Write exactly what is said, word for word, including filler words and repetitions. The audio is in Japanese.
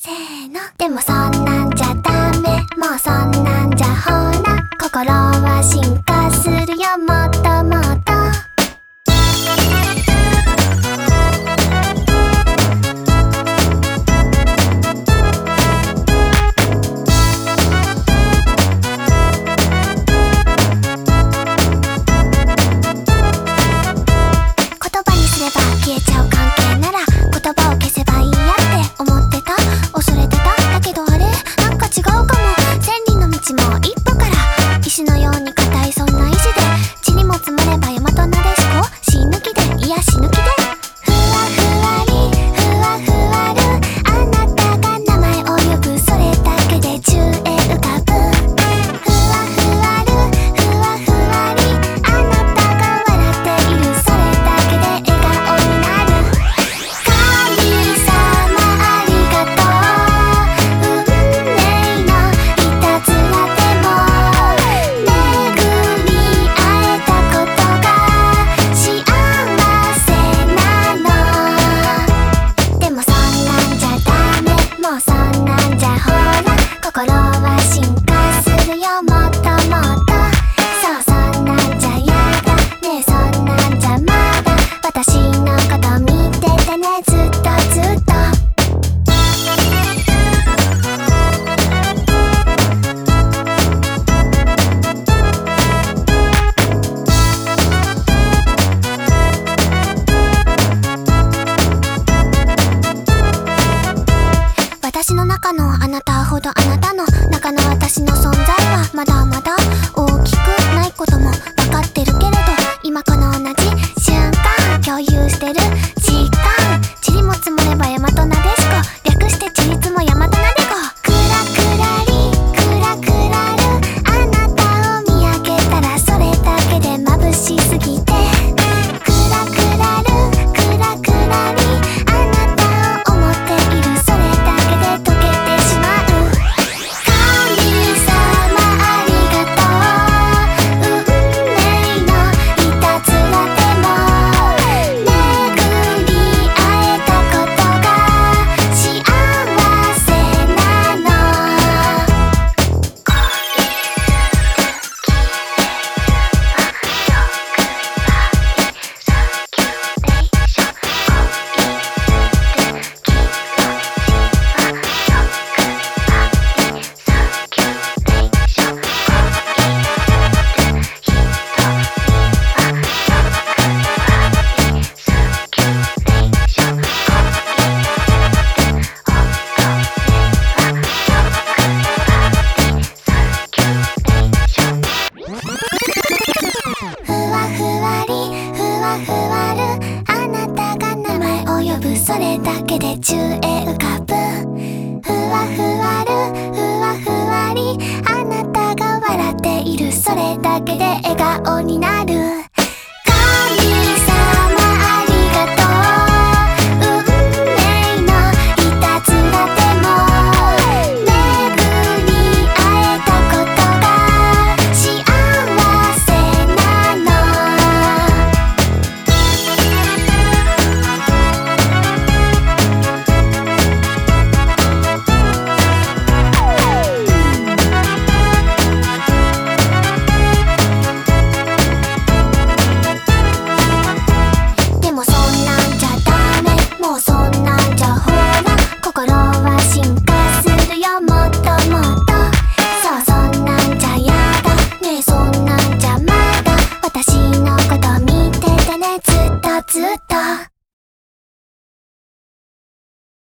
せーの。でもそんなんじゃダメ、もうそんなんじゃほら心は進化するよ、もっともっと。言葉にすれば消えちゃう関係なら言葉を消せばいいやって思ってた、恐れてた。だけどあれなんか違うかも。千里の道も一歩から、石のように硬いそんな意志で、地にも積もれば大和なでしこ、死ぬ気でいや死ぬ気で。ふわふわりふわふわる、あなたが名前を呼ぶ、それだけで宙へ浮かぶ。ふわふわるふわふわり、あなたが笑っている、それだけで笑顔になる。神様ありがとう、運命のいたずらでも巡り会えたことが幸せなの。でもそんなんじゃダメ、もうそんなんじゃほら心は進化するよ、もっともっと。そうそんなんじゃやだねえ、そんなんじゃまだ私のこと見ててね、ずっとずっと。私の中のあなたほどあなたの中の私の存在はまだまだ大きくないことも分かってるけれど、今この同じ瞬間共有してる時間、塵も積もれば大和なでしこ、略してちりつも大和なでこ。クラクラリクラクラる、あなたを見上げたらそれだけで眩しすぎて。クラクラるクラクラリ、あなたを思っている、それだけで溶けてしまう。神様ありがとう、運命のいたずらでも巡り会えたことが幸せなの。ふわふわりふわふわる、あなたが名前を呼ぶ、それだけで宙へ浮かぶ。ふわふわるふわふわり、あなたが笑っている、それだけで笑顔になる。神様ありがとう、運命のいたずらでも巡り会えたことが幸せなの。でもそんなんじゃダメ、もうそんなんじゃほら心は進化するよ、もっともっと。そうそんなんじゃやだねえ、そんなんじゃまだ私のこと見ててね、ずっとずっと。